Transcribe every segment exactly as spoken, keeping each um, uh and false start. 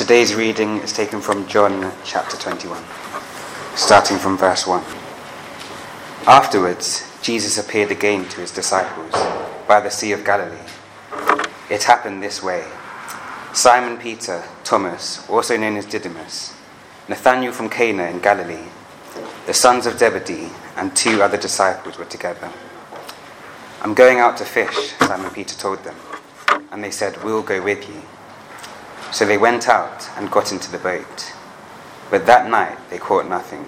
Today's reading is taken from John chapter twenty-one, starting from verse one. Afterwards, Jesus appeared again to his disciples by the Sea of Galilee. It happened this way. Simon Peter, Thomas, also known as Didymus, Nathanael from Cana in Galilee, the sons of Zebedee, and two other disciples were together. "I'm going out to fish," Simon Peter told them, and they said, "We'll go with you." So they went out and got into the boat, but that night they caught nothing.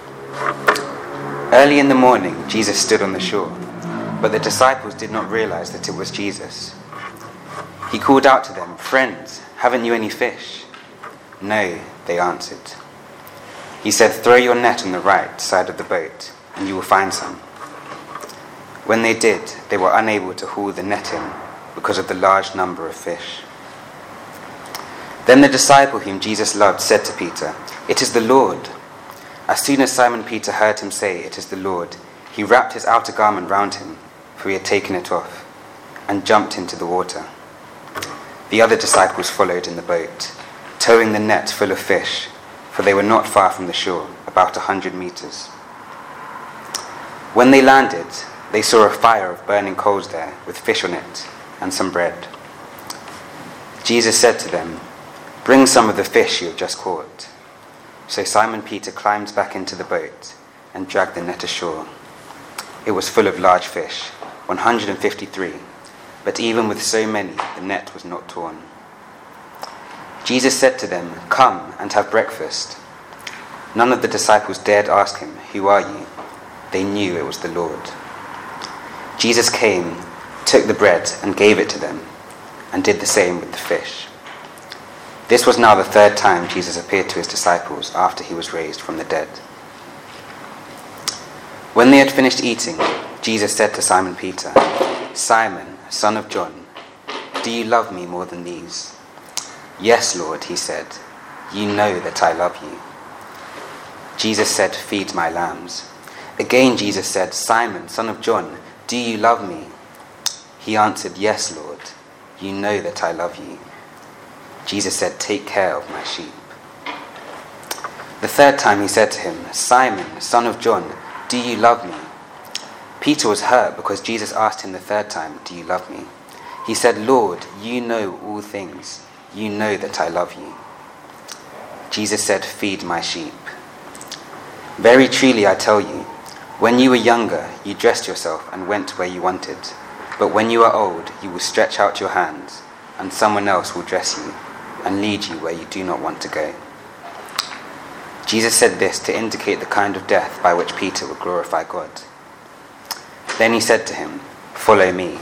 Early in the morning, Jesus stood on the shore, but the disciples did not realize that it was Jesus. He called out to them, "Friends, haven't you any fish?" "No," they answered. He said, "Throw your net on the right side of the boat, and you will find some." When they did, they were unable to haul the net in because of the large number of fish. Then the disciple whom Jesus loved said to Peter, "It is the Lord." As soon as Simon Peter heard him say, "It is the Lord," he wrapped his outer garment round him, for he had taken it off, and jumped into the water. The other disciples followed in the boat, towing the net full of fish, for they were not far from the shore, about a hundred meters. When they landed, they saw a fire of burning coals there, with fish on it, and some bread. Jesus said to them, "Bring some of the fish you have just caught." So Simon Peter climbed back into the boat and dragged the net ashore. It was full of large fish, one hundred fifty-three, but even with so many, the net was not torn. Jesus said to them, "Come and have breakfast." None of the disciples dared ask him, "Who are you?" They knew it was the Lord. Jesus came, took the bread and gave it to them, and did the same with the fish. This was now the third time Jesus appeared to his disciples after he was raised from the dead. When they had finished eating, Jesus said to Simon Peter, "Simon, son of John, do you love me more than these?" "Yes, Lord," he said, "you know that I love you." Jesus said, "Feed my lambs." Again Jesus said, "Simon, son of John, do you love me?" He answered, "Yes, Lord, you know that I love you." Jesus said, "Take care of my sheep." The third time he said to him, "Simon, son of John, do you love me?" Peter was hurt because Jesus asked him the third time, "Do you love me?" He said, "Lord, you know all things. You know that I love you." Jesus said, "Feed my sheep. Very truly I tell you, when you were younger, you dressed yourself and went where you wanted. But when you are old, you will stretch out your hands, and someone else will dress you and lead you where you do not want to go." Jesus said this to indicate the kind of death by which Peter would glorify God. Then he said to him, "Follow me."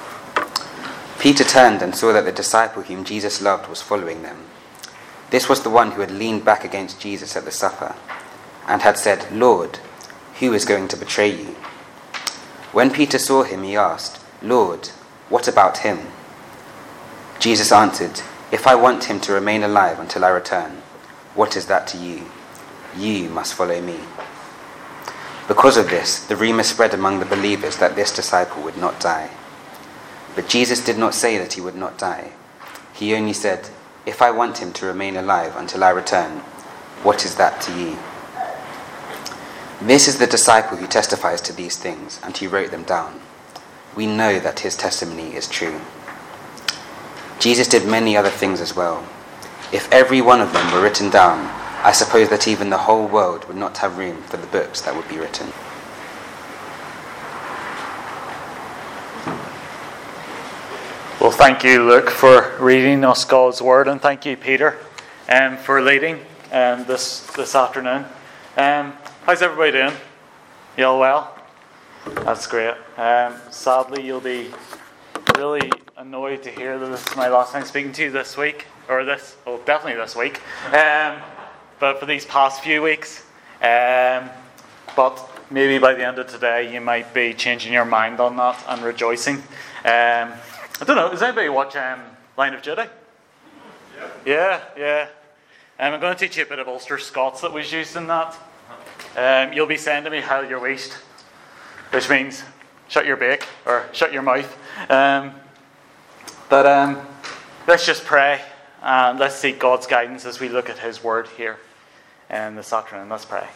Peter turned and saw that the disciple whom Jesus loved was following them. This was the one who had leaned back against Jesus at the supper and had said, "Lord, who is going to betray you?" When Peter saw him, he asked, "Lord, what about him?" Jesus answered, "If I want him to remain alive until I return, what is that to you? You must follow me." Because of this, the rumor spread among the believers that this disciple would not die. But Jesus did not say that he would not die. He only said, "If I want him to remain alive until I return, what is that to you?" This is the disciple who testifies to these things, and he wrote them down. We know that his testimony is true. Jesus did many other things as well. If every one of them were written down, I suppose that even the whole world would not have room for the books that would be written. Well, thank you, Luke, for reading us God's Word, and thank you, Peter, um, for leading um, this this afternoon. Um, how's everybody doing? You all well? That's great. Um, sadly, you'll be really annoyed to hear that this is my last time speaking to you this week, or this, oh, definitely this week, um, but for these past few weeks. Um, but maybe by the end of today, you might be changing your mind on that and rejoicing. Um, I don't know, does anybody watch um, Line of Duty? Yeah, yeah. yeah. Um, I'm going to teach you a bit of Ulster Scots that was used in that. Um, you'll be saying to me, "Hell your waist," which means shut your beak or shut your mouth. Um, but um, let's just pray and let's seek God's guidance as we look at his word here um, this afternoon. Let's pray.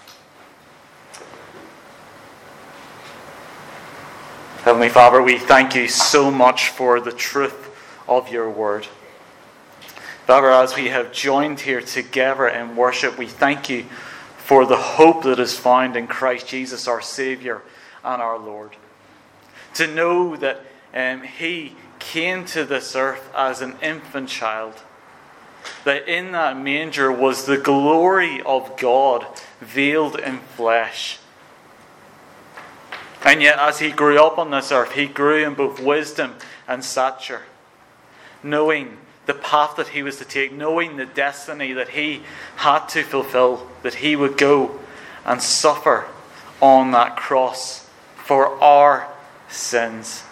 Heavenly Father, we thank you so much for the truth of your word. Father, as we have joined here together in worship, we thank you for the hope that is found in Christ Jesus, our Saviour and our Lord. To know that um, he came to this earth as an infant child, that in that manger was the glory of God veiled in flesh. And yet as he grew up on this earth, he grew in both wisdom and stature, knowing the path that he was to take, knowing the destiny that he had to fulfill, that he would go and suffer on that cross for our sins.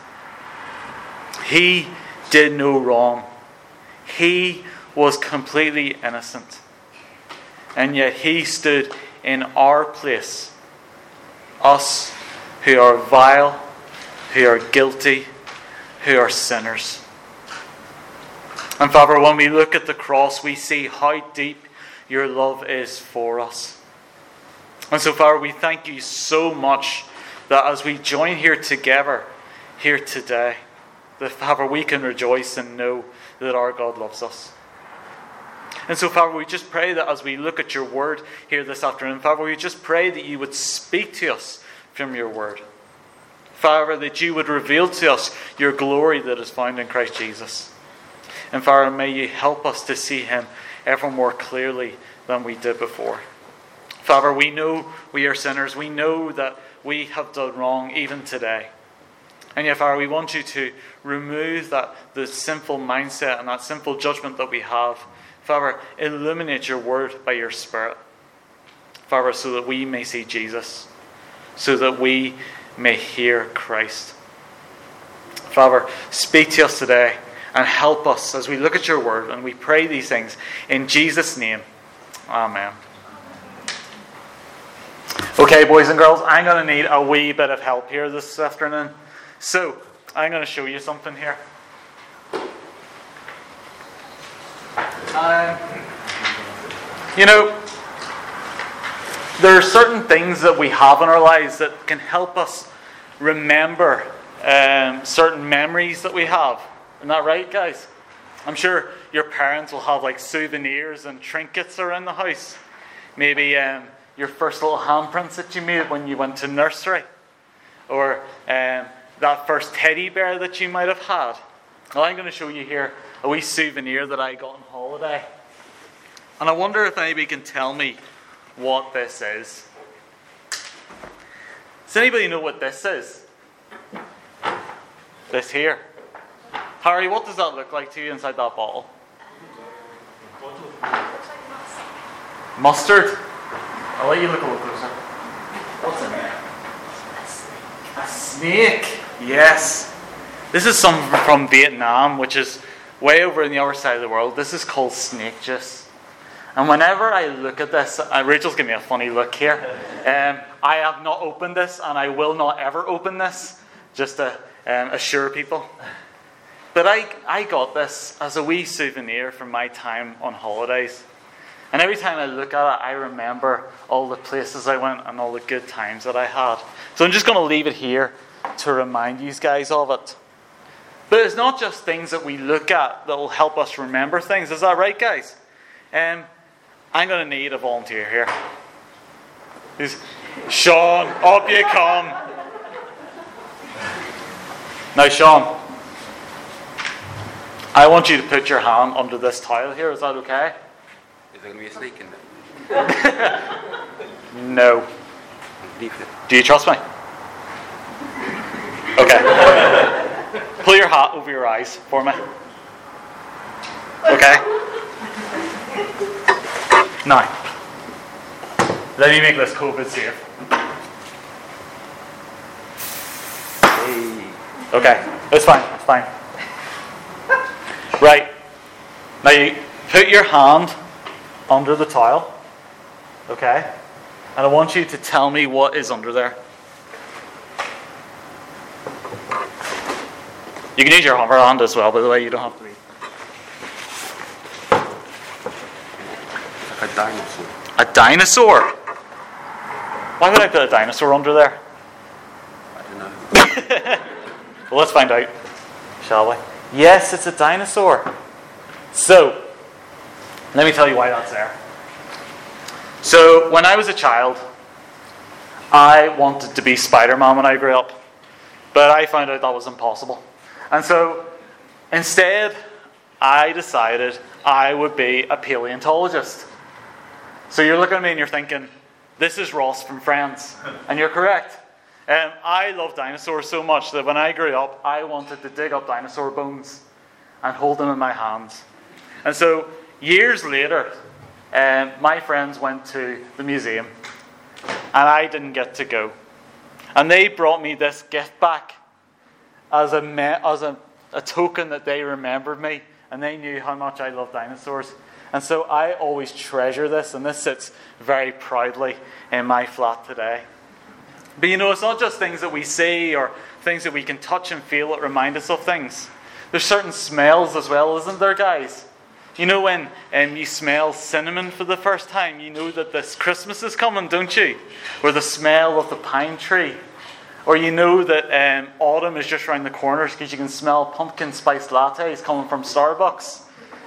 He did no wrong. He was completely innocent. And yet he stood in our place, us who are vile, who are guilty, who are sinners. And Father, when we look at the cross, we see how deep your love is for us. And so, Father, we thank you so much that as we join here together, here today, that, Father, we can rejoice and know that our God loves us. And so, Father, we just pray that as we look at your word here this afternoon, Father, we just pray that you would speak to us from your word. Father, that you would reveal to us your glory that is found in Christ Jesus. And Father, may you help us to see him ever more clearly than we did before. Father, we know we are sinners. We know that we have done wrong even today. And yet, Father, we want you to remove that the sinful mindset and that sinful judgment that we have. Father, illuminate your word by your Spirit. Father, so that we may see Jesus. So that we may hear Christ. Father, speak to us today and help us as we look at your word, and we pray these things in Jesus' name. Amen. Okay, boys and girls, I'm going to need a wee bit of help here this afternoon. So, I'm going to show you something here. Um, you know, there are certain things that we have in our lives that can help us remember um, certain memories that we have. Isn't that right, guys? I'm sure your parents will have like souvenirs and trinkets around the house. Maybe um, your first little handprints that you made when you went to nursery. Or um, that first teddy bear that you might have had. Well, I'm going to show you here a wee souvenir that I got on holiday. And I wonder if anybody can tell me what this is. Does anybody know what this is? This here. Harry, what does that look like to you inside that bottle? Mustard? I'll let you look a little closer. What's in there? A snake. Yes. This is some from Vietnam, which is way over on the other side of the world. This is called snake juice. And whenever I look at this, uh, Rachel's giving me a funny look here. Um, I have not opened this, and I will not ever open this, just to um, assure people. But I, I got this as a wee souvenir from my time on holidays. And every time I look at it, I remember all the places I went and all the good times that I had. So I'm just going to leave it here to remind you guys of it. But it's not just things that we look at that will help us remember things. Is that right, guys? Um, I'm going to need a volunteer here. Who's Sean, up you come. Now, Sean, I want you to put your hand under this tile here. Is that okay? Is there going to be a snake in there? No. Do you trust me? Okay. Pull your hat over your eyes for me. Okay. Now, let me make this COVID safe. Okay, it's fine, it's fine. Right. Now you put your hand under the tile. Okay? And I want you to tell me what is under there. You can use your other hand as well, by the way, you don't have to be. dinosaur. A dinosaur? Why would I put a dinosaur under there? I don't know. Well, let's find out, shall we? Yes, it's a dinosaur. So, let me tell you why that's there. So, when I was a child, I wanted to be Spider-Man when I grew up. But I found out that was impossible. And so, instead, I decided I would be a paleontologist. So you're looking at me and you're thinking, this is Ross from Friends. And you're correct. Um, I love dinosaurs so much that when I grew up, I wanted to dig up dinosaur bones and hold them in my hands. And so, years later, um, my friends went to the museum. And I didn't get to go. And they brought me this gift back as a me- as a, a token that they remembered me. And they knew how much I love dinosaurs. And so I always treasure this. And this sits very proudly in my flat today. But you know, it's not just things that we see or things that we can touch and feel that remind us of things. There's certain smells as well, isn't there, guys? You know when um, you smell cinnamon for the first time, you know that this Christmas is coming, don't you? Or the smell of the pine tree. Or you know that um, autumn is just around the corners because you can smell pumpkin spice lattes coming from Starbucks.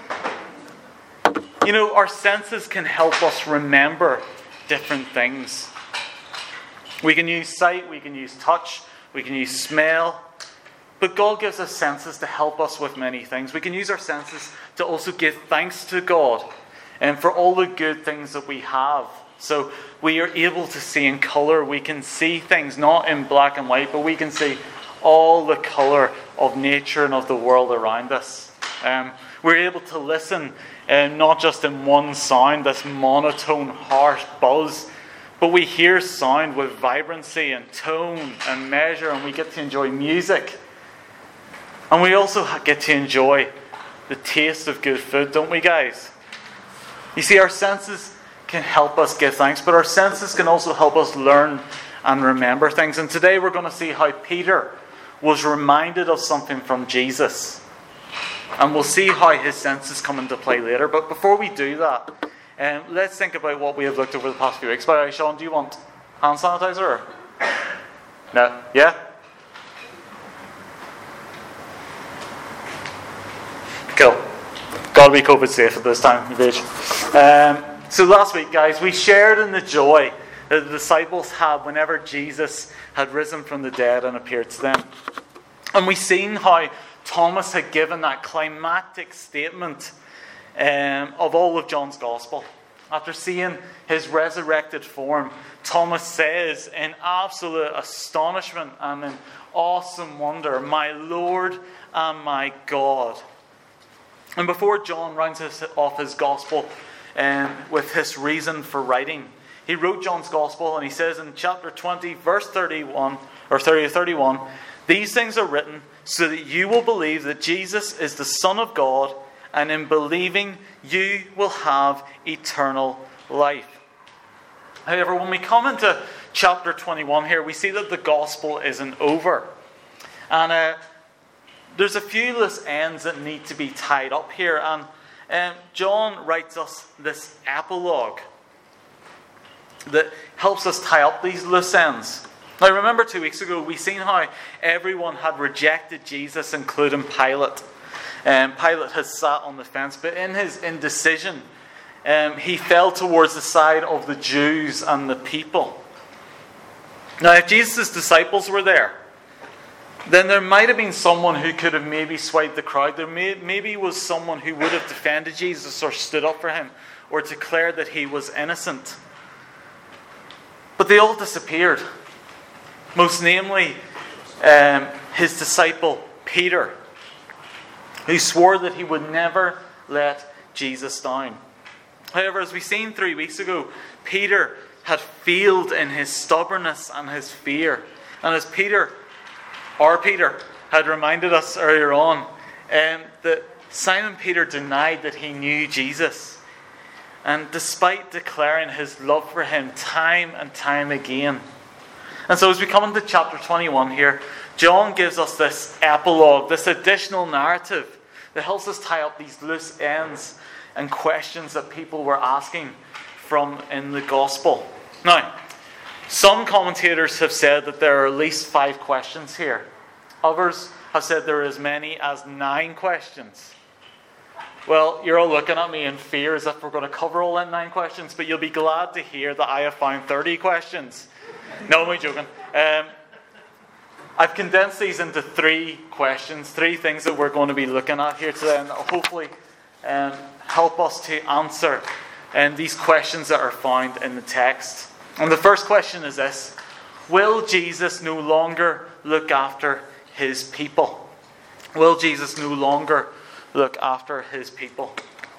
You know, our senses can help us remember different things. We can use sight, we can use touch, we can use smell. But God gives us senses to help us with many things. We can use our senses to also give thanks to God and for all the good things that we have. So we are able to see in colour. We can see things not in black and white, but we can see all the colour of nature and of the world around us. Um, we're able to listen um, not just in one sound, this monotone, harsh buzz, but we hear sound with vibrancy and tone and measure, and we get to enjoy music. And we also get to enjoy the taste of good food, don't we, guys? You see, our senses can help us give thanks, but our senses can also help us learn and remember things. And today we're going to see how Peter was reminded of something from Jesus. And we'll see how his senses come into play later. But before we do that, um, let's think about what we have looked over the past few weeks. By the way, Sean, do you want hand sanitizer? Or? No? Yeah? Cool. Gotta be COVID safe at this time of age. Um, so last week, guys, we shared in the joy that the disciples had whenever Jesus had risen from the dead and appeared to them. And we seen how Thomas had given that climactic statement um, of all of John's Gospel. After seeing his resurrected form, Thomas says in absolute astonishment and in awesome wonder, "My Lord and my God." And before John rounds his, off his Gospel um, with his reason for writing, he wrote John's Gospel and he says in chapter twenty, verse thirty-one, or thirty to thirty-one, "These things are written so that you will believe that Jesus is the Son of God, and in believing you will have eternal life." However, when we come into chapter twenty-one here, we see that the Gospel isn't over. And uh, there's a few loose ends that need to be tied up here. And um, John writes us this epilogue that helps us tie up these loose ends. Now, remember two weeks ago, we seen how everyone had rejected Jesus, including Pilate. Um, Pilate had sat on the fence, but in his indecision, um, he fell towards the side of the Jews and the people. Now, if Jesus' disciples were there, then there might have been someone who could have maybe swayed the crowd. There may, maybe was someone who would have defended Jesus or stood up for him or declared that he was innocent. But they all disappeared. Most namely, um, his disciple Peter, who swore that he would never let Jesus down. However, as we seen three weeks ago, Peter had failed in his stubbornness and his fear. And as Peter, our Peter, had reminded us earlier on, um, that Simon Peter denied that he knew Jesus. And despite declaring his love for him time and time again. And so as we come into chapter twenty-one here, John gives us this epilogue, this additional narrative that helps us tie up these loose ends and questions that people were asking from in the gospel. Now, some commentators have said that there are at least five questions here. Others have said there are as many as nine questions. Well, you're all looking at me in fear as if we're going to cover all them nine questions, but you'll be glad to hear that I have found thirty questions. No, I'm joking. Um, I've condensed these into three questions, three things that we're going to be looking at here today, and hopefully um, help us to answer um, these questions that are found in the text. And the first question is this: will Jesus no longer look after his people? Will Jesus no longer look after his people?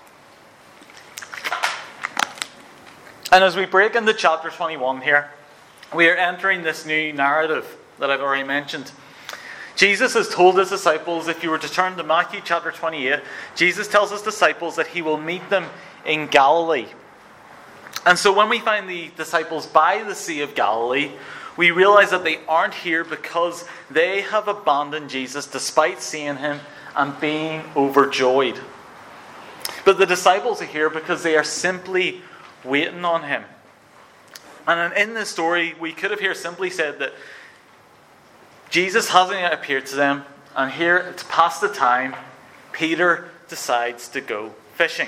And as we break into chapter twenty-one here, we are entering this new narrative that I've already mentioned. Jesus has told his disciples, if you were to turn to Matthew chapter twenty-eight, Jesus tells his disciples that he will meet them in Galilee. And so when we find the disciples by the Sea of Galilee, we realize that they aren't here because they have abandoned Jesus despite seeing him and being overjoyed. But the disciples are here because they are simply waiting on him. And in this story, we could have here simply said that Jesus hasn't yet appeared to them, and here, it's past the time, Peter decides to go fishing.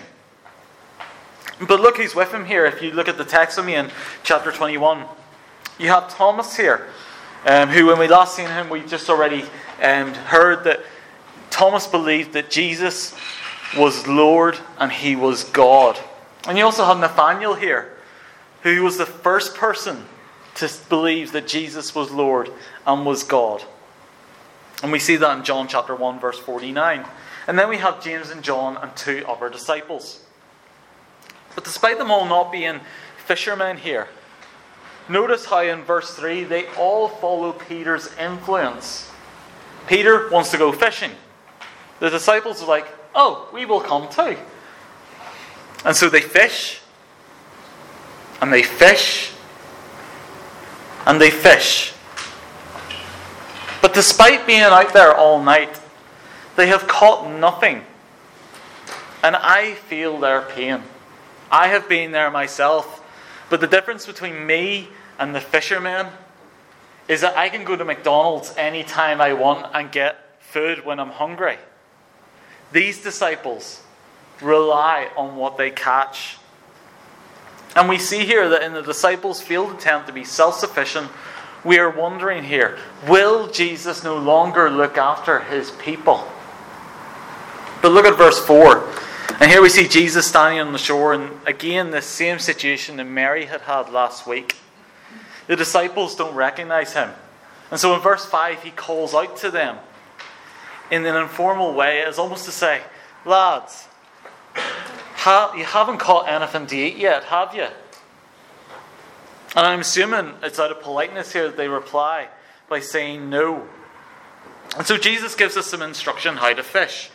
But look who's with him here. If you look at the text with me in chapter twenty-one, you have Thomas here, um, who when we last seen him, we just already um, heard that Thomas believed that Jesus was Lord and he was God. And you also have Nathanael here, who was the first person to believe that Jesus was Lord and was God. And we see that in John chapter one, verse forty-nine. And then we have James and John and two other disciples. But despite them all not being fishermen here, notice how in verse three they all follow Peter's influence. Peter wants to go fishing. The disciples are like, oh, we will come too. And so they fish, and they fish, and they fish. But despite being out there all night, they have caught nothing. And I feel their pain. I have been there myself. But the difference between me and the fishermen is that I can go to McDonald's anytime I want and get food when I'm hungry. These disciples rely on what they catch. And we see here that in the disciples' failed attempt to be self-sufficient, we are wondering here, will Jesus no longer look after his people? But look at verse four. And here we see Jesus standing on the shore, and again the same situation that Mary had had last week. The disciples don't recognize him. And so in verse five he calls out to them in an informal way, as almost to say, lads, ha- you haven't caught anything to eat yet, have you? And I'm assuming it's out of politeness here that they reply by saying no. And so Jesus gives us some instruction how to fish.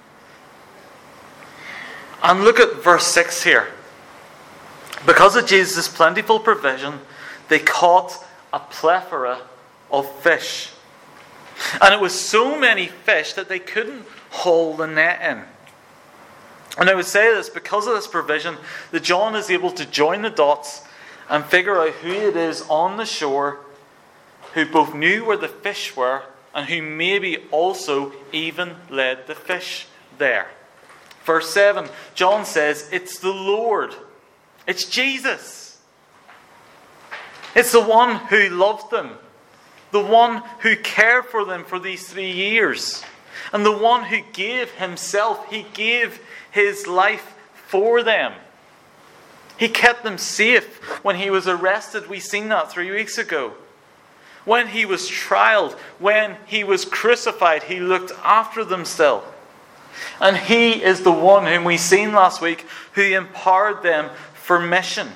And look at verse six here. Because of Jesus' plentiful provision, they caught a plethora of fish. And it was so many fish that they couldn't haul the net in. And I would say this, because of this provision, that John is able to join the dots and figure out who it is on the shore who both knew where the fish were and who maybe also even led the fish there. Verse seven, John says, it's the Lord. It's Jesus. It's the one who loved them. The one who cared for them for these three years. And the one who gave himself, he gave his life for them. He kept them safe when he was arrested. We seen that three weeks ago. When he was trialed, when he was crucified, he looked after them still. And he is the one whom we seen last week who empowered them for mission.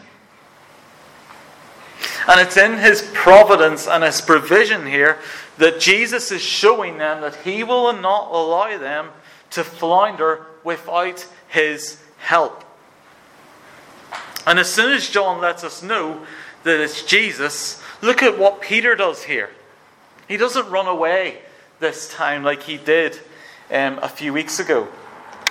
And it's in his providence and his provision here that Jesus is showing them that he will not allow them to flounder without his help. And as soon as John lets us know that it's Jesus, look at what Peter does here. He doesn't run away this time like he did um, a few weeks ago.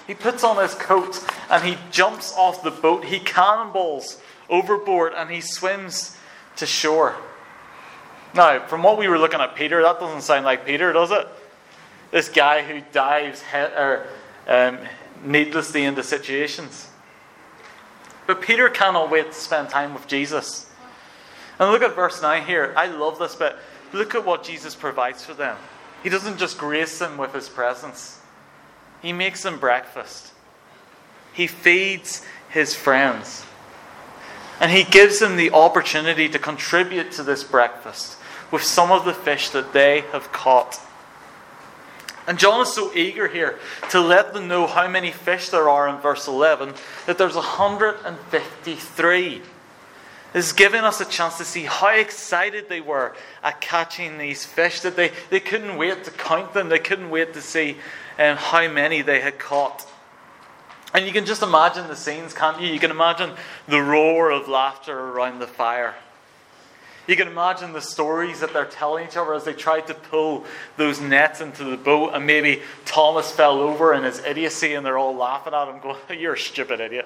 He puts on his coat and he jumps off the boat. He cannonballs overboard and he swims to shore. Now, from what we were looking at Peter, that doesn't sound like Peter, does it? This guy who dives he- or, um, needlessly into situations. But Peter cannot wait to spend time with Jesus. And look at verse nine here. I love this bit. Look at what Jesus provides for them. He doesn't just grace them with his presence. He makes them breakfast. He feeds his friends. And he gives them the opportunity to contribute to this breakfast with some of the fish that they have caught. And John is so eager here to let them know how many fish there are in verse eleven, that there's one hundred fifty-three. This is giving us a chance to see how excited they were at catching these fish, that they, they couldn't wait to count them. They couldn't wait to see um, how many they had caught. And you can just imagine the scenes, can't you? You can imagine the roar of laughter around the fire. You can imagine the stories that they're telling each other as they tried to pull those nets into the boat, and maybe Thomas fell over in his idiocy and they're all laughing at him going, "You're a stupid idiot."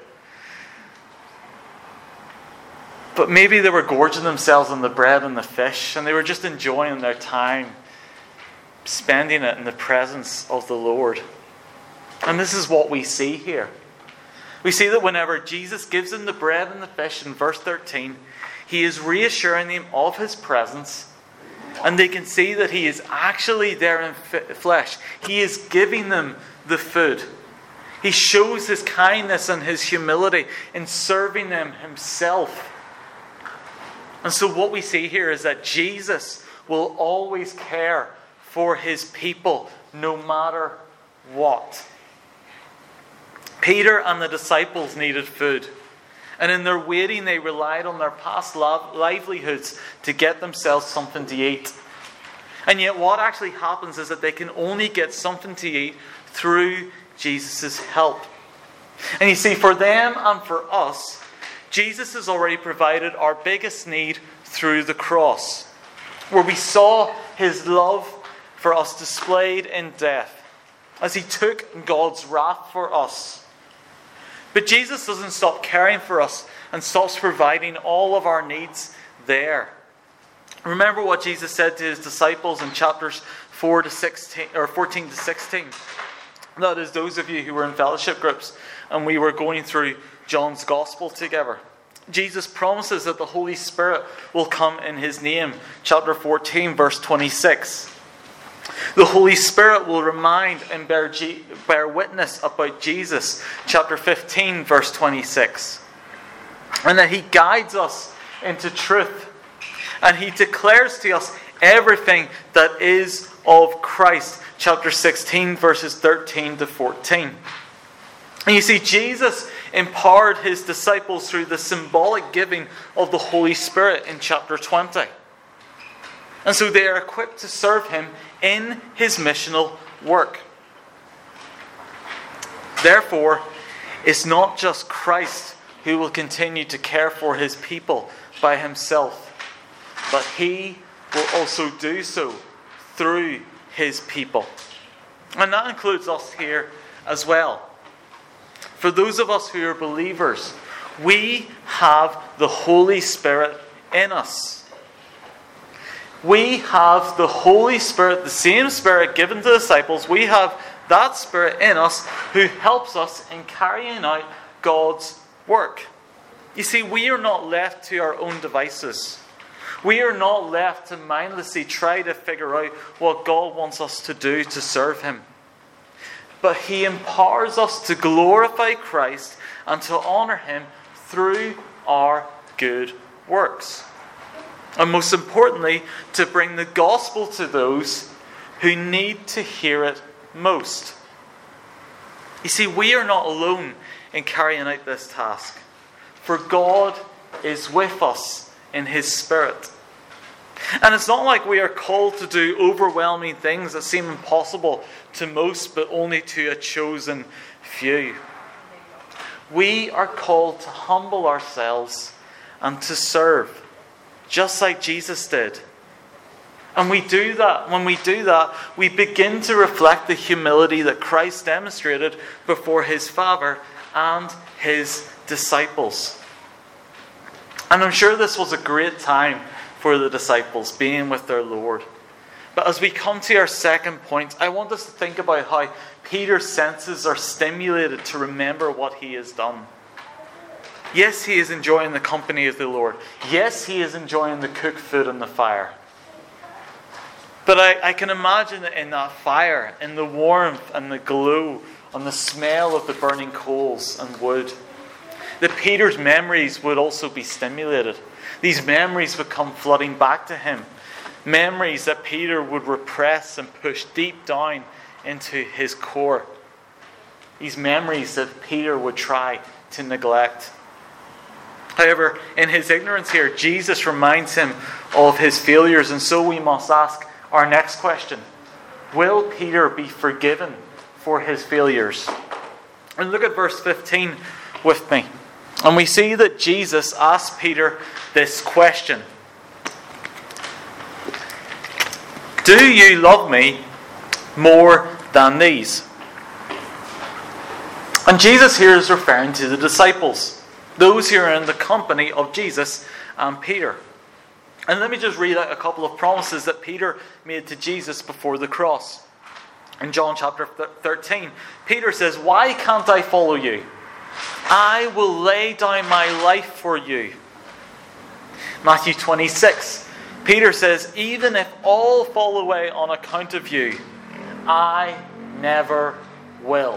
But maybe they were gorging themselves on the bread and the fish, and they were just enjoying their time, spending it in the presence of the Lord. And this is what we see here. We see that whenever Jesus gives them the bread and the fish in verse thirteen, he is reassuring them of his presence, and they can see that he is actually there in flesh. He is giving them the food. He shows his kindness and his humility in serving them himself. And so what we see here is that Jesus will always care for his people, no matter what. Peter and the disciples needed food. And in their waiting, they relied on their past livelihoods to get themselves something to eat. And yet what actually happens is that they can only get something to eat through Jesus' help. And you see, for them and for us, Jesus has already provided our biggest need through the cross, where we saw his love for us displayed in death, as he took God's wrath for us. But Jesus doesn't stop caring for us and stops providing all of our needs there. Remember what Jesus said to his disciples in chapters four to sixteen, or fourteen to sixteen. That is, those of you who were in fellowship groups and we were going through John's Gospel together. Jesus promises that the Holy Spirit will come in his name. Chapter fourteen, verse twenty-six. The Holy Spirit will remind and bear, G- bear witness about Jesus. Chapter fifteen, verse twenty-six. And that he guides us into truth. And he declares to us everything that is of Christ. Chapter sixteen, verses thirteen to fourteen. And you see, Jesus empowered his disciples through the symbolic giving of the Holy Spirit in chapter twenty. And so they are equipped to serve him in his missional work. Therefore, it's not just Christ who will continue to care for his people by himself, but he will also do so through his people. And that includes us here as well. For those of us who are believers, we have the Holy Spirit in us. We have the Holy Spirit, the same Spirit given to the disciples. We have that Spirit in us who helps us in carrying out God's work. You see, we are not left to our own devices. We are not left to mindlessly try to figure out what God wants us to do to serve him. But he empowers us to glorify Christ and to honour him through our good works. And most importantly, to bring the gospel to those who need to hear it most. You see, we are not alone in carrying out this task, for God is with us in his Spirit. And it's not like we are called to do overwhelming things that seem impossible to most, but only to a chosen few. We are called to humble ourselves and to serve, just like Jesus did. And we do that. When we do that, we begin to reflect the humility that Christ demonstrated before his Father and his disciples. And I'm sure this was a great time for the disciples, being with their Lord. But as we come to our second point, I want us to think about how Peter's senses are stimulated to remember what he has done. Yes, he is enjoying the company of the Lord. Yes, he is enjoying the cooked food and the fire. But I, I can imagine that in that fire, in the warmth and the glow and the smell of the burning coals and wood, that Peter's memories would also be stimulated. These memories would come flooding back to him. Memories that Peter would repress and push deep down into his core. These memories that Peter would try to neglect. However, in his ignorance here, Jesus reminds him of his failures, and so we must ask our next question. Will Peter be forgiven for his failures? And look at verse fifteen with me. And we see that Jesus asked Peter this question. Do you love me more than these? And Jesus here is referring to the disciples, those who are in the company of Jesus and Peter. And let me just read out a couple of promises that Peter made to Jesus before the cross. In John chapter thirteen, Peter says, "Why can't I follow you? I will lay down my life for you." Matthew twenty-six, Peter says, "Even if all fall away on account of you, I never will."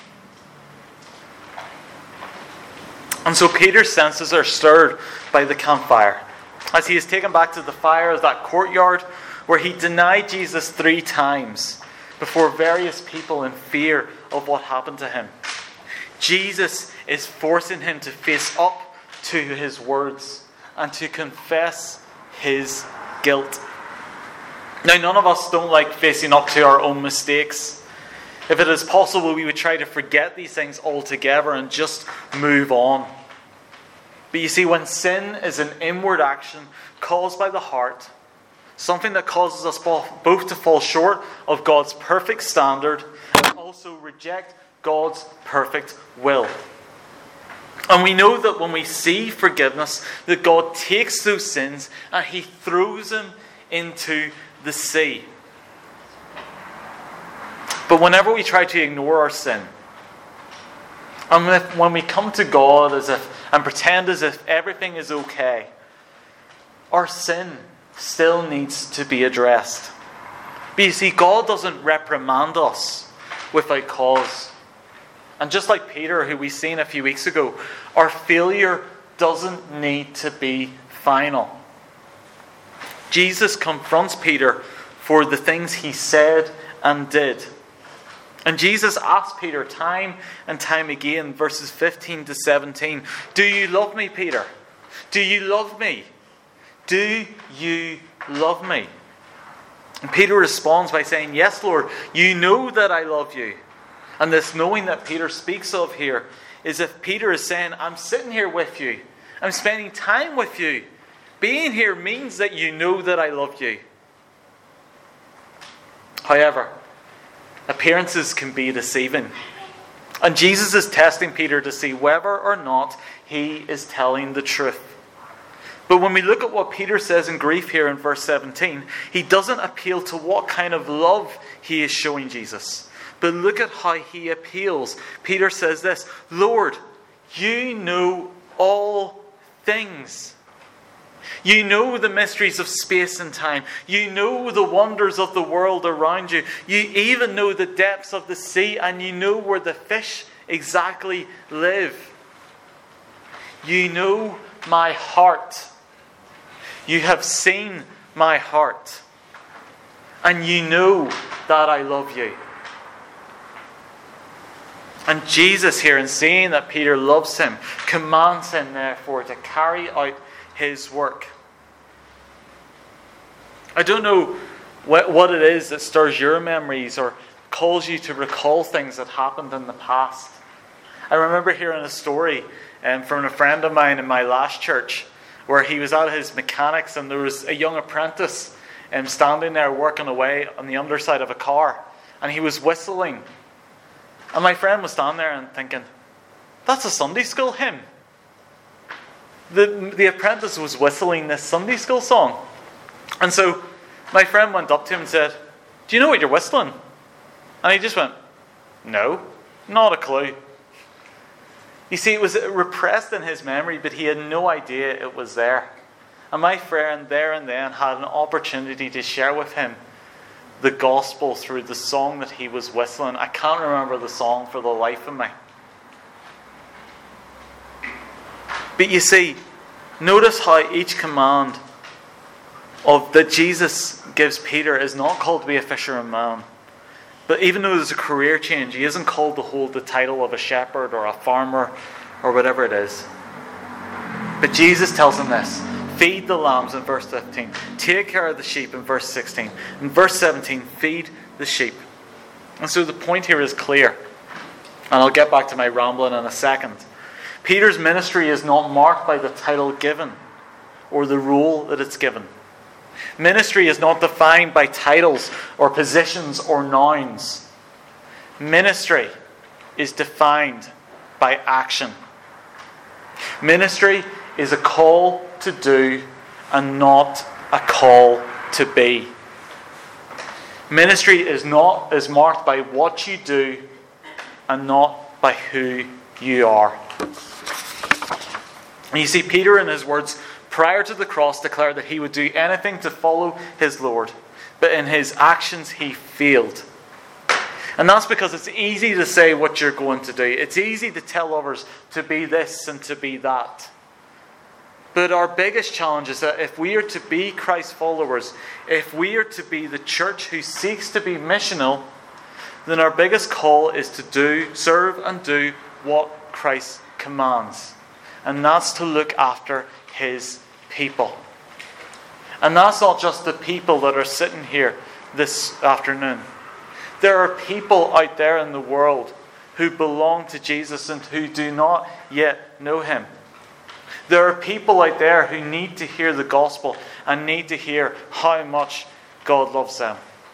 And so Peter's senses are stirred by the campfire, as he is taken back to the fire of that courtyard where he denied Jesus three times before various people in fear of what happened to him. Jesus is forcing him to face up to his words and to confess his guilt. Now, none of us don't like facing up to our own mistakes. If it is possible, we would try to forget these things altogether and just move on. But you see, when sin is an inward action caused by the heart, something that causes us both to fall short of God's perfect standard and also reject God's perfect will. And we know that when we see forgiveness, that God takes those sins and he throws them into the sea. But whenever we try to ignore our sin, and when we come to God as if and pretend as if everything is okay, our sin still needs to be addressed. But you see, God doesn't reprimand us without cause. And just like Peter, who we seen a few weeks ago, our failure doesn't need to be final. Jesus confronts Peter for the things he said and did. And Jesus asked Peter time and time again, verses fifteen to seventeen, "Do you love me, Peter? Do you love me? Do you love me?" And Peter responds by saying, "Yes, Lord, you know that I love you." And this knowing that Peter speaks of here is if Peter is saying, "I'm sitting here with you. I'm spending time with you. Being here means that you know that I love you." However, appearances can be deceiving. And Jesus is testing Peter to see whether or not he is telling the truth. But when we look at what Peter says in grief here in verse seventeen, he doesn't appeal to what kind of love he is showing Jesus. But look at how he appeals. Peter says this, "Lord, you know all things. You know the mysteries of space and time. You know the wonders of the world around you. You even know the depths of the sea, and you know where the fish exactly live. You know my heart. You have seen my heart. And you know that I love you." And Jesus here, in seeing that Peter loves him, commands him therefore to carry out his work. I don't know what, what it is that stirs your memories or calls you to recall things that happened in the past. I remember hearing a story um, from a friend of mine in my last church where he was at his mechanics and there was a young apprentice um, standing there working away on the underside of a car, and he was whistling. And my friend was standing there and thinking, that's a Sunday school hymn. The, the apprentice was whistling this Sunday school song. And so my friend went up to him and said, do you know what you're whistling? And he just went, no, not a clue. You see, it was repressed in his memory, but he had no idea it was there. And my friend there and then had an opportunity to share with him the gospel through the song that he was whistling. I can't remember the song for the life of me. But you see, notice how each command of that Jesus gives Peter is not called to be a fisherman. But even though there's a career change, he isn't called to hold the title of a shepherd or a farmer or whatever it is. But Jesus tells him this. Feed the lambs in verse fifteen. Take care of the sheep in verse sixteen. In verse seventeen, feed the sheep. And so the point here is clear. And I'll get back to my rambling in a second. Peter's ministry is not marked by the title given or the role that it's given. Ministry is not defined by titles or positions or nouns. Ministry is defined by action. Ministry is a call to do and not a call to be. Ministry is not is marked by what you do and not by who you are. And you see, Peter in his words prior to the cross declared that he would do anything to follow his Lord, but in his actions he failed. And that's because it's easy to say what you're going to do. It's easy to tell others to be this and to be that. But our biggest challenge is that if we are to be Christ followers, if we are to be the church who seeks to be missional, then our biggest call is to do, serve and do what Christ commands. And that's to look after His people. And that's not just the people that are sitting here this afternoon. There are people out there in the world who belong to Jesus and who do not yet know Him. There are people out there who need to hear the gospel and need to hear how much God loves them.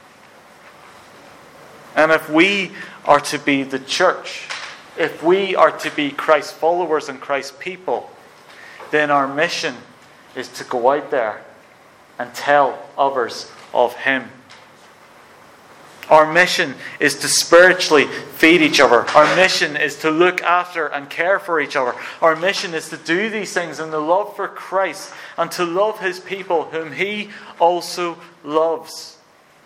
And if we are to be the church, if we are to be Christ's followers and Christ's people, then our mission is to go out there and tell others of Him. Our mission is to spiritually feed each other. Our mission is to look after and care for each other. Our mission is to do these things in the love for Christ and to love His people whom He also loves.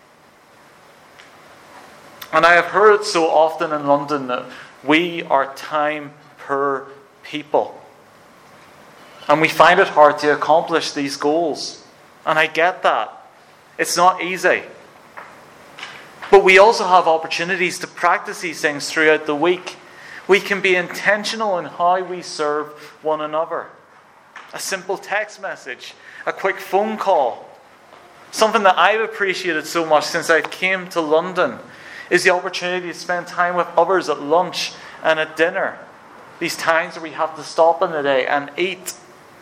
And I have heard it so often in London that we are time poor people. And we find it hard to accomplish these goals. And I get that. It's not easy. But we also have opportunities to practice these things throughout the week. We can be intentional in how we serve one another. A simple text message, a quick phone call. Something that I've appreciated so much since I came to London is the opportunity to spend time with others at lunch and at dinner. These times where we have to stop in the day and eat.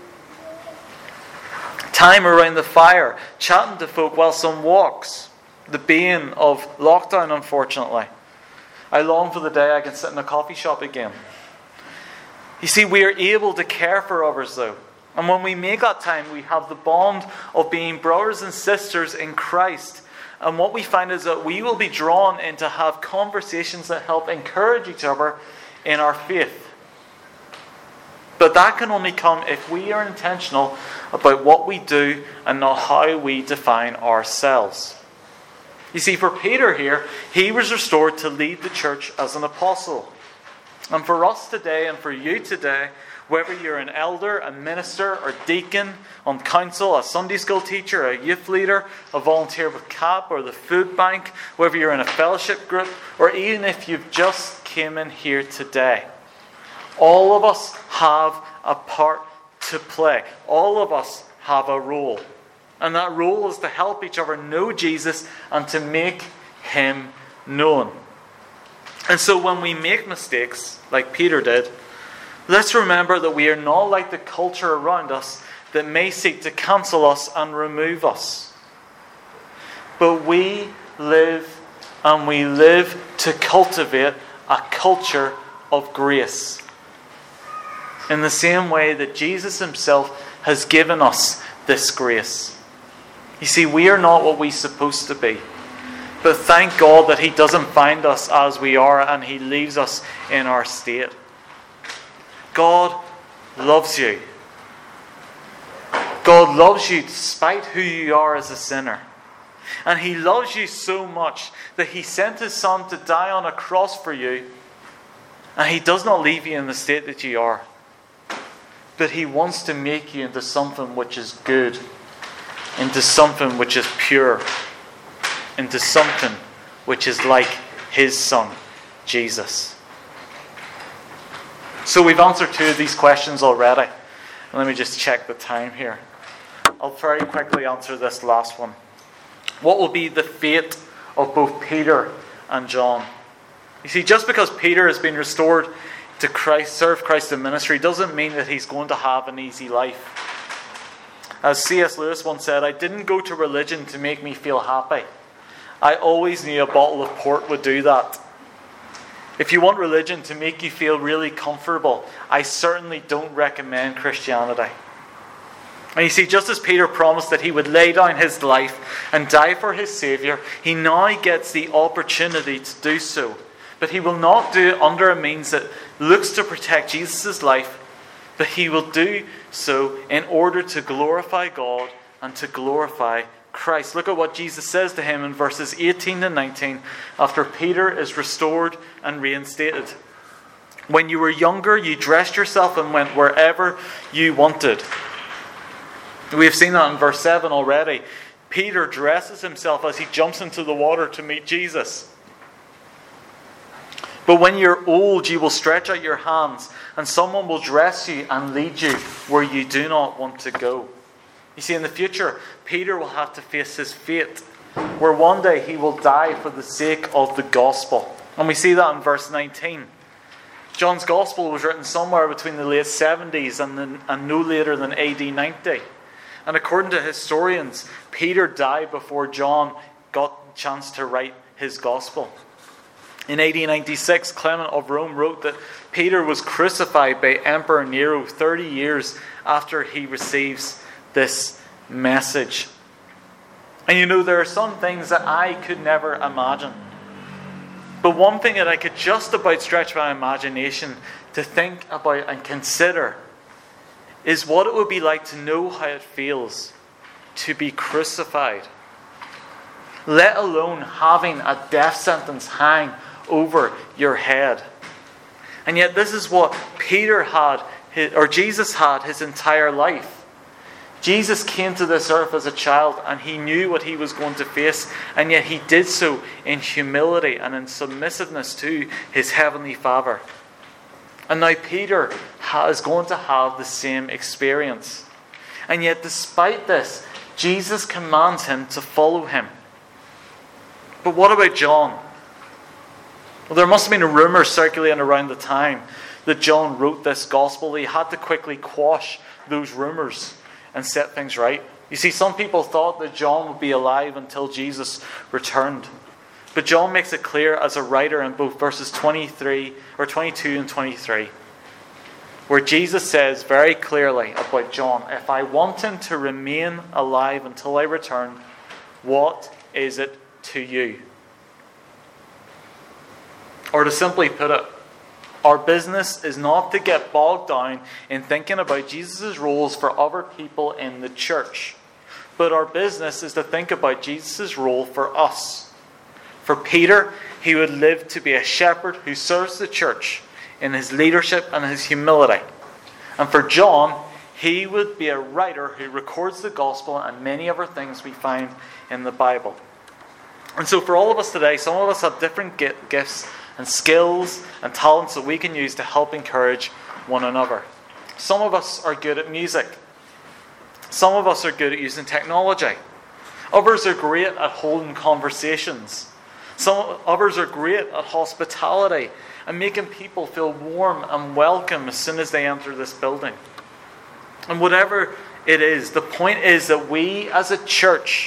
Time around the fire, chatting to folk while some walks. The bane of lockdown, unfortunately. I long for the day I can sit in a coffee shop again. You see, we are able to care for others though. And when we make that time, we have the bond of being brothers and sisters in Christ. And what we find is that we will be drawn in to have conversations that help encourage each other in our faith. But that can only come if we are intentional about what we do and not how we define ourselves. You see, for Peter here, he was restored to lead the church as an apostle. And for us today and for you today, whether you're an elder, a minister, or deacon on council, a Sunday school teacher, a youth leader, a volunteer with C A P or the food bank, whether you're in a fellowship group, or even if you've just came in here today, all of us have a part to play. All of us have a role. And that role is to help each other know Jesus and to make Him known. And so when we make mistakes, like Peter did, let's remember that we are not like the culture around us that may seek to cancel us and remove us. but we live and we live to cultivate a culture of grace. In the same way that Jesus himself has given us this grace. You see, we are not what we're supposed to be. But thank God that he doesn't find us as we are and he leaves us in our state. God loves you. God loves you despite who you are as a sinner. And he loves you so much that he sent his son to die on a cross for you. And he does not leave you in the state that you are. But he wants to make you into something which is good. Into something which is pure. Into something which is like his son, Jesus. So we've answered two of these questions already. Let me just check the time here. I'll very quickly answer this last one. What will be the fate of both Peter and John? You see, just because Peter has been restored to Christ, serve Christ in ministry, doesn't mean that he's going to have an easy life. As C S Lewis once said, I didn't go to religion to make me feel happy. I always knew a bottle of port would do that. If you want religion to make you feel really comfortable, I certainly don't recommend Christianity. And you see, just as Peter promised that he would lay down his life and die for his Saviour, he now gets the opportunity to do so. But he will not do it under a means that looks to protect Jesus' life, but he will do so in order to glorify God and to glorify Christ. Look at what Jesus says to him in verses eighteen to nineteen after Peter is restored and reinstated. When you were younger, you dressed yourself and went wherever you wanted. We have seen that in verse seven already. Peter dresses himself as he jumps into the water to meet Jesus. But when you're old, you will stretch out your hands, and someone will dress you and lead you where you do not want to go. You see, in the future, Peter will have to face his fate, where one day he will die for the sake of the gospel. And we see that in verse nineteen. John's gospel was written somewhere between the late seventies and, the, and no later than A D ninety. And according to historians, Peter died before John got a chance to write his gospel. In A D ninety-six, Clement of Rome wrote that Peter was crucified by Emperor Nero thirty years after he receives this message. And you know, there are some things that I could never imagine. But one thing that I could just about stretch my imagination to think about and consider is what it would be like to know how it feels to be crucified, let alone having a death sentence hang over your head. And yet this is what Peter had, or Jesus had, his entire life. Jesus came to this earth as a child and he knew what he was going to face, and yet he did so in humility and in submissiveness to his heavenly Father. And now Peter is going to have the same experience. And yet despite this, Jesus commands him to follow him. But what about John? Well, there must have been a rumour circulating around the time that John wrote this gospel. He had to quickly quash those rumours and set things right. You see, some people thought that John would be alive until Jesus returned. But John makes it clear as a writer in both verses twenty-three or twenty-two and twenty-three, where Jesus says very clearly about John, if I want him to remain alive until I return, what is it to you? Or to simply put it, our business is not to get bogged down in thinking about Jesus' roles for other people in the church, but our business is to think about Jesus' role for us. For Peter, he would live to be a shepherd who serves the church in his leadership and his humility. And for John, he would be a writer who records the gospel and many other things we find in the Bible. And so for all of us today, some of us have different gifts and skills and talents that we can use to help encourage one another. Some of us are good at music. Some of us are good at using technology. Others are great at holding conversations. Some others are great at hospitality and making people feel warm and welcome as soon as they enter this building. And whatever it is, the point is that we as a church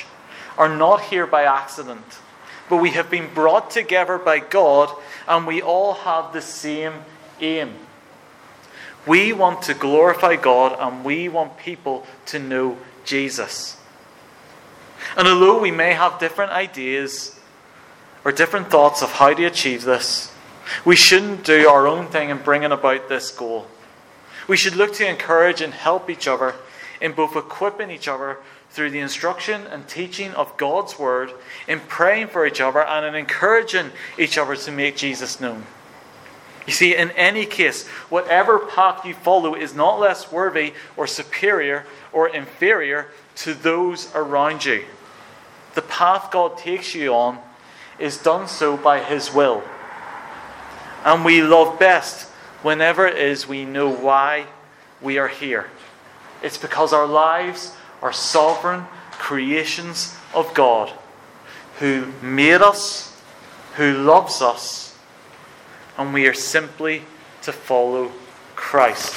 are not here by accident, but we have been brought together by God, and we all have the same aim. We want to glorify God, and we want people to know Jesus. And although we may have different ideas or different thoughts of how to achieve this, we shouldn't do our own thing in bringing about this goal. We should look to encourage and help each other in both equipping each other through the instruction and teaching of God's Word, in praying for each other, and in encouraging each other to make Jesus known. You see, in any case, whatever path you follow is not less worthy or superior or inferior to those around you. The path God takes you on is done so by His will. And we love best whenever it is we know why we are here. It's because our lives are sovereign creations of God, who made us, who loves us, and we are simply to follow Christ.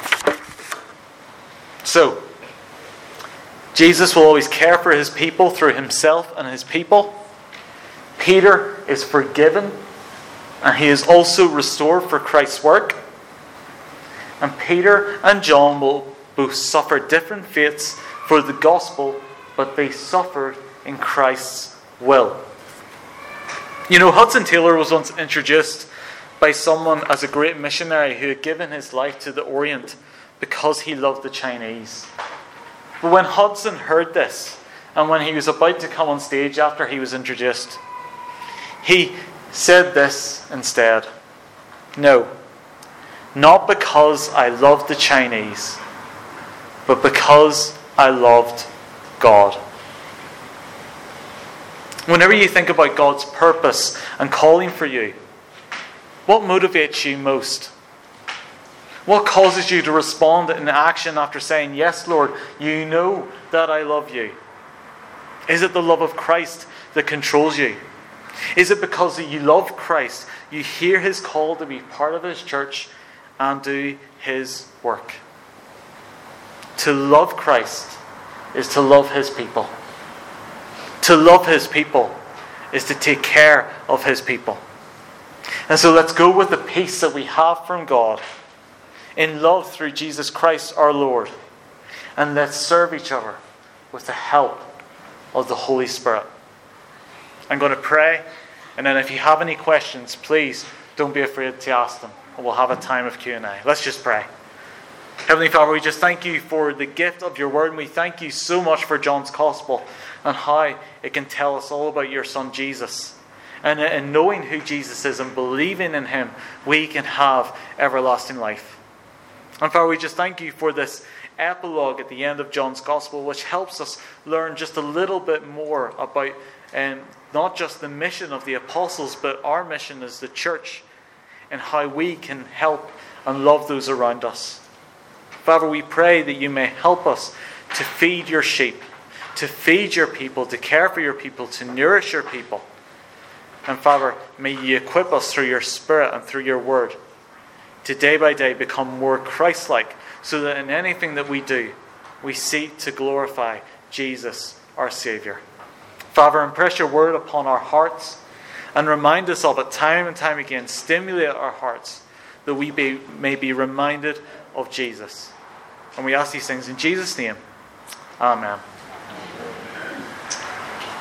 So, Jesus will always care for His people through Himself and His people. Peter is forgiven, and he is also restored for Christ's work. And Peter and John will both suffer different fates for the gospel, but they suffered in Christ's will. You know, Hudson Taylor was once introduced by someone as a great missionary who had given his life to the Orient because he loved the Chinese. But when Hudson heard this, and when he was about to come on stage after he was introduced, he said this instead: "No, not because I loved the Chinese, but because I loved God." Whenever you think about God's purpose and calling for you, what motivates you most? What causes you to respond in action after saying, "Yes, Lord, you know that I love you"? Is it the love of Christ that controls you? Is it because you love Christ, you hear His call to be part of His church and do His work? To love Christ is to love His people. To love His people is to take care of His people. And so let's go with the peace that we have from God, in love through Jesus Christ our Lord. And let's serve each other with the help of the Holy Spirit. I'm going to pray, and then if you have any questions, please don't be afraid to ask them, and we'll have a time of Q and A. Let's just pray. Heavenly Father, we just thank you for the gift of your word, and we thank you so much for John's Gospel and how it can tell us all about your Son Jesus. And in knowing who Jesus is and believing in Him, we can have everlasting life. And Father, we just thank you for this epilogue at the end of John's Gospel, which helps us learn just a little bit more about um, not just the mission of the apostles, but our mission as the church, and how we can help and love those around us. Father, we pray that you may help us to feed your sheep, to feed your people, to care for your people, to nourish your people. And Father, may you equip us through your Spirit and through your word to day by day become more Christ-like, so that in anything that we do, we seek to glorify Jesus, our Saviour. Father, impress your word upon our hearts and remind us of it time and time again. Stimulate our hearts that we be, may be reminded of Jesus. And we ask these things in Jesus' name. Amen.